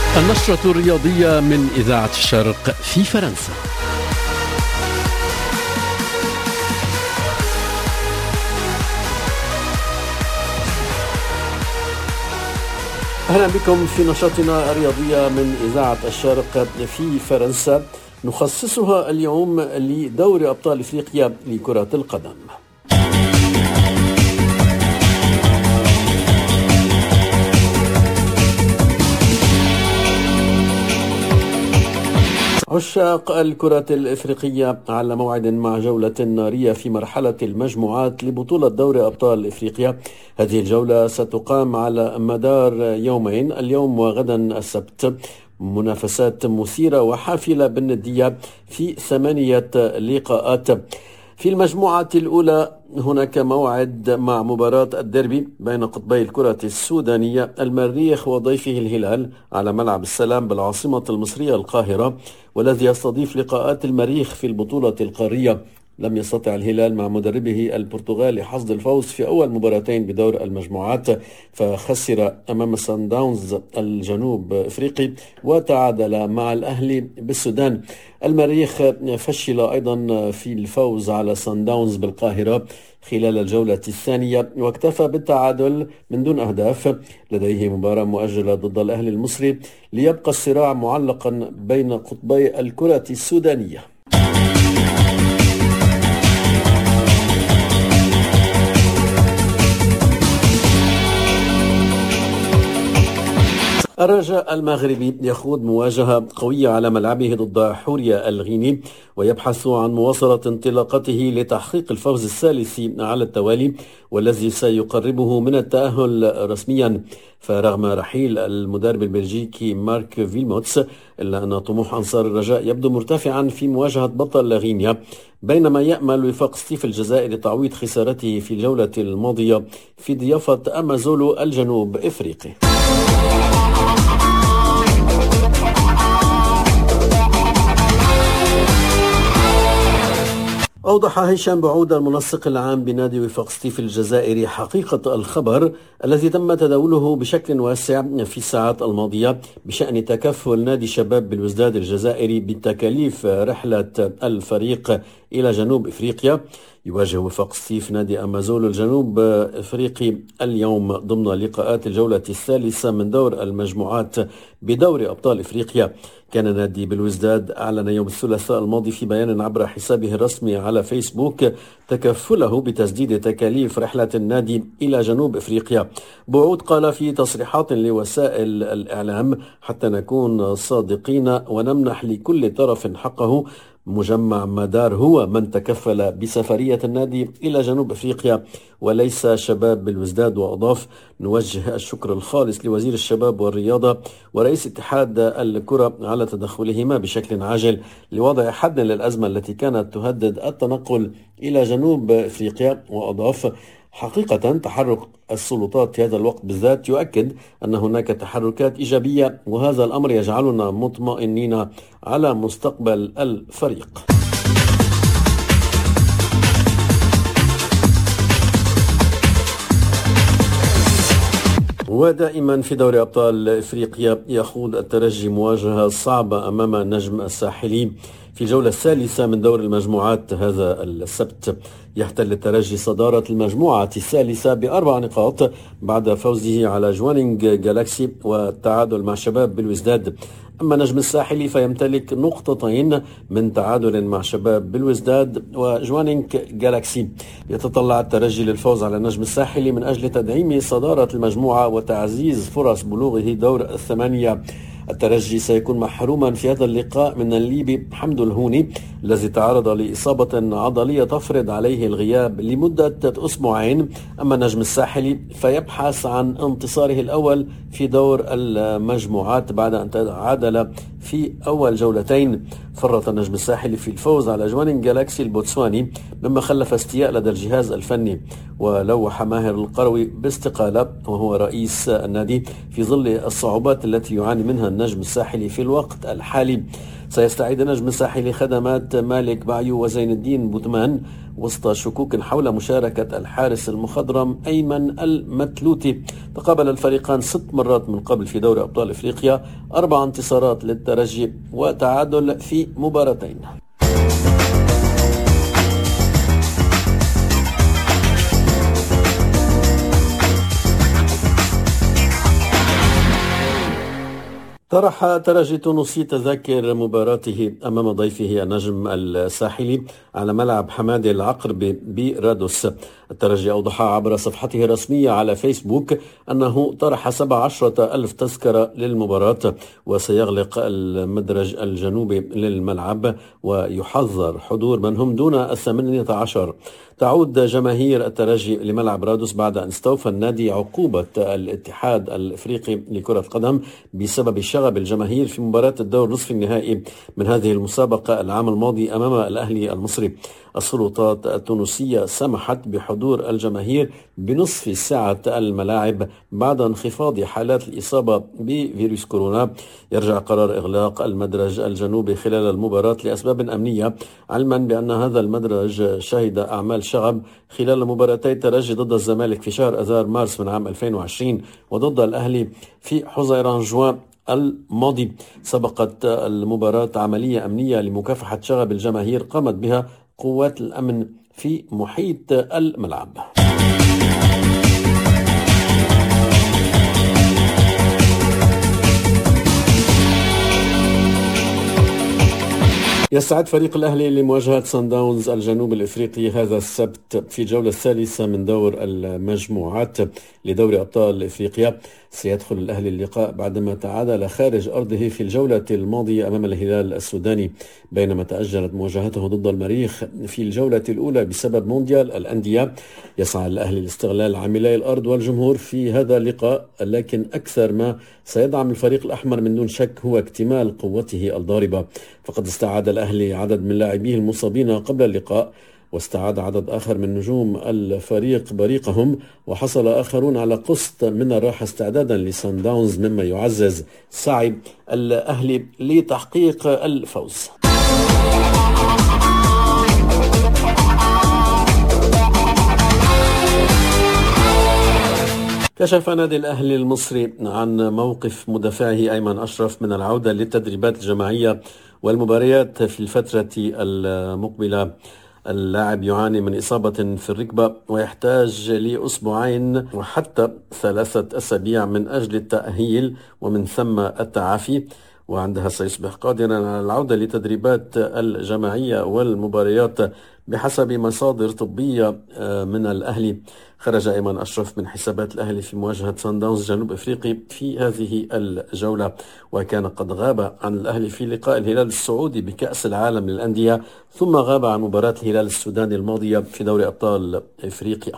النشرة الرياضية من إذاعة الشرق في فرنسا. أهلا بكم في نشرتنا الرياضية من إذاعة الشرق في فرنسا، نخصصها اليوم لدوري أبطال إفريقيا لكرة القدم. عشاق الكرة الإفريقية على موعد مع جولة نارية في مرحلة المجموعات لبطولة دوري أبطال إفريقيا. هذه الجولة ستقام على مدار يومين، اليوم وغدا السبت، منافسات مثيرة وحافلة بالندية في 8 لقاءات. في المجموعة الأولى هناك موعد مع مباراة الديربي بين قطبي الكرة السودانية، المريخ وضيفه الهلال على ملعب السلام بالعاصمة المصرية القاهرة، والذي يستضيف لقاءات المريخ في البطولة القارية. لم يستطع الهلال مع مدربه البرتغالي حصد الفوز في أول مباراتين بدور المجموعات، فخسر أمام سان داونز الجنوب إفريقي وتعادل مع الأهلي بالسودان. المريخ فشل أيضا في الفوز على سان داونز بالقاهرة خلال الجولة الثانية، واكتفى بالتعادل من دون أهداف. لديه مباراة مؤجلة ضد الأهلي المصري، ليبقى الصراع معلقا بين قطبي الكرة السودانية. الرجاء المغربي يخوض مواجهة قوية على ملعبه ضد حورية الغيني، ويبحث عن مواصلة انطلاقته لتحقيق الفوز الثالث على التوالي، والذي سيقربه من التأهل رسميا. فرغم رحيل المدرب البلجيكي مارك فيلموتس، إلا أن طموح أنصار الرجاء يبدو مرتفعا في مواجهة بطل غينيا، بينما يأمل وفاق ستيف الجزائري تعويض خسارته في الجولة الماضية في ضيافة أمازولو الجنوب إفريقي. أوضح هشام بعود المنسق العام بنادي وفاق ستيف الجزائري حقيقة الخبر الذي تم تداوله بشكل واسع في الساعات الماضية بشأن تكفل نادي شباب بلوزداد الجزائري بتكاليف رحلة الفريق إلى جنوب إفريقيا. يواجه وفاق ستيف نادي أمازولو الجنوب إفريقي اليوم ضمن لقاءات الجولة الثالثة من دور المجموعات بدوري أبطال إفريقيا. كان نادي بلوزداد أعلن يوم الثلاثاء الماضي في بيان عبر حسابه الرسمي على فيسبوك تكفله بتسديد تكاليف رحلة النادي إلى جنوب إفريقيا. بعود قال في تصريحات لوسائل الإعلام: حتى نكون صادقين ونمنح لكل طرف حقه، مجمع مدار هو من تكفل بسفرية النادي إلى جنوب أفريقيا وليس شباب بلوزداد. وأضاف: نوجه الشكر الخالص لوزير الشباب والرياضة ورئيس اتحاد الكرة على تدخلهما بشكل عاجل لوضع حد للأزمة التي كانت تهدد التنقل إلى جنوب أفريقيا. وأضاف: حقيقة تحرك السلطات في هذا الوقت بالذات يؤكد أن هناك تحركات إيجابية، وهذا الأمر يجعلنا مطمئنين على مستقبل الفريق. ودائما في دوري أبطال إفريقيا يخوض الترجي مواجهة صعبة أمام النجم الساحلي في الجولة الثالثة من دور المجموعات. هذا السبت يحتل الترجي صدارة المجموعة الثالثة ب4 نقاط بعد فوزه على جوانينج جالاكسي والتعادل مع شباب بلوزداد. أما نجم الساحلي فيمتلك نقطتين من تعادل مع شباب بلوزداد وجوانينج جالاكسي. يتطلع الترجي للفوز على النجم الساحلي من أجل تدعيم صدارة المجموعة وتعزيز فرص بلوغه دور الثمانية. الترجي سيكون محروما في هذا اللقاء من الليبي حمد الهوني الذي تعرض لإصابة عضلية تفرض عليه الغياب لمدة أسبوعين. أما النجم الساحلي فيبحث عن انتصاره الأول في دور المجموعات بعد أن تعادل في أول جولتين. فرط النجم الساحلي في الفوز على جوانين جالاكسي البوتسواني، مما خلف استياء لدى الجهاز الفني، ولوح ماهر القروي باستقالة وهو رئيس النادي في ظل الصعوبات التي يعاني منها النجم الساحلي في الوقت الحالي. سيستعيد النجم الساحلي خدمات مالك بعيو وزين الدين بوتمان وسط شكوك حول مشاركة الحارس المخضرم أيمن المتلوتي. تقابل الفريقان 6 مرات من قبل في دوري أبطال إفريقيا، 4 انتصارات للترجي وتعادل في مباراتين. طرح ترجي تونسي تذاكر مباراته أمام ضيفه النجم الساحلي على ملعب حمادي العقربي برادوس. الترجي أوضح عبر صفحته الرسمية على فيسبوك أنه طرح 17,000 تذكرة للمباراة، وسيغلق المدرج الجنوبي للملعب ويحظر حضور من هم دون 18. تعود جماهير الترجي لملعب رادوس بعد أن استوفى النادي عقوبة الاتحاد الإفريقي لكرة القدم بسبب شغب الجماهير في مباراة الدور نصف النهائي من هذه المسابقة العام الماضي أمام الأهلي المصري. السلطات التونسية سمحت بحضور الجماهير بنصف ساعة الملاعب بعد انخفاض حالات الإصابة بفيروس كورونا. يرجع قرار إغلاق المدرج الجنوبي خلال المباراة لأسباب أمنية، علما بأن هذا المدرج شهد أعمال شغب خلال مباراتي الترجي ضد الزمالك في شهر أذار مارس من عام 2020 وضد الأهلي في حزيران جوان الماضي. سبقت المباراة عملية أمنية لمكافحة شغب الجماهير قامت بها قوات الأمن في محيط الملعب. يستعد فريق الأهلي لمواجهة صن داونز الجنوب الإفريقي هذا السبت في الجولة الثالثة من دور المجموعات لدوري أبطال إفريقيا. سيدخل الأهلي اللقاء بعدما تعادل خارج أرضه في الجولة الماضية أمام الهلال السوداني، بينما تأجلت مواجهته ضد المريخ في الجولة الأولى بسبب مونديال الأندية. يسعى الأهلي لاستغلال عاملي الأرض والجمهور في هذا اللقاء، لكن أكثر ما سيدعم الفريق الأحمر من دون شك هو اكتمال قوته الضاربة. فقد استعاد الأهلي عدد من لاعبيه المصابين قبل اللقاء، واستعاد عدد آخر من نجوم الفريق بريقهم، وحصل آخرون على قسط من الراحة استعدادا لسان داونز، مما يعزز سعي الأهلي لتحقيق الفوز. كشف نادي الأهلي المصري عن موقف مدافعه أيمن أشرف من العودة للتدريبات الجماعية والمباريات في الفترة المقبلة. اللاعب يعاني من إصابة في الركبة ويحتاج لأسبوعين وحتى 3 أسابيع من أجل التأهيل ومن ثم التعافي، وعندها سيصبح قادرا على العودة لتدريبات الجماعية والمباريات بحسب مصادر طبية من الأهلي. خرج أيمن أشرف من حسابات الأهلي في مواجهة صن داونز جنوب إفريقي في هذه الجولة، وكان قد غاب عن الأهلي في لقاء الهلال السعودي بكأس العالم للأندية، ثم غاب عن مباراة الهلال السوداني الماضية في دوري أبطال إفريقيا.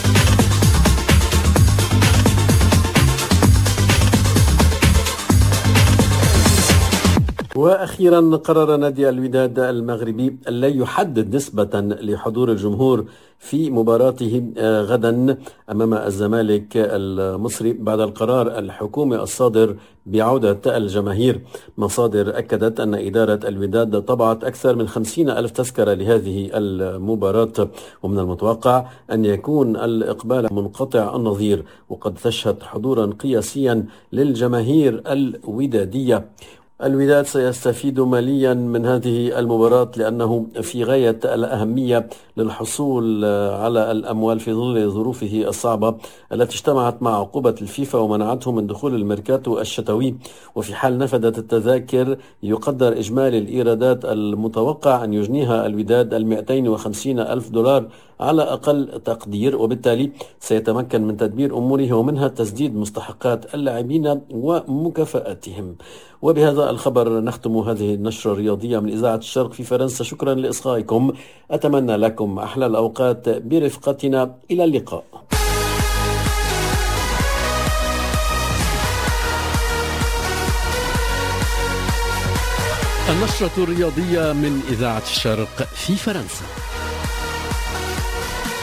وأخيرا قرر نادي الوداد المغربي ألا يحدد نسبة لحضور الجمهور في مباراته غدا أمام الزمالك المصري بعد القرار الحكومي الصادر بعودة الجماهير. مصادر أكدت أن إدارة الوداد طبعت أكثر من 50,000 تذكرة لهذه المباراة، ومن المتوقع أن يكون الإقبال منقطع النظير، وقد تشهد حضورا قياسيا للجماهير الودادية. الوداد سيستفيد ماليا من هذه المباراة لأنه في غاية الأهمية للحصول على الأموال في ظل ظروفه الصعبة التي اجتمعت مع عقوبة الفيفا ومنعته من دخول الميركاتو الشتوي. وفي حال نفذت التذاكر يقدر إجمالي الإيرادات المتوقع أن يجنيها الوداد 250,000 دولار على أقل تقدير، وبالتالي سيتمكن من تدبير أموره ومنها تسديد مستحقات اللاعبين ومكافآتهم. وبهذا الخبر نختم هذه النشرة الرياضية من إذاعة الشرق في فرنسا. شكرا لإصغائكم، أتمنى لكم أحلى الأوقات برفقتنا، إلى اللقاء. النشرة الرياضية من إذاعة الشرق في فرنسا.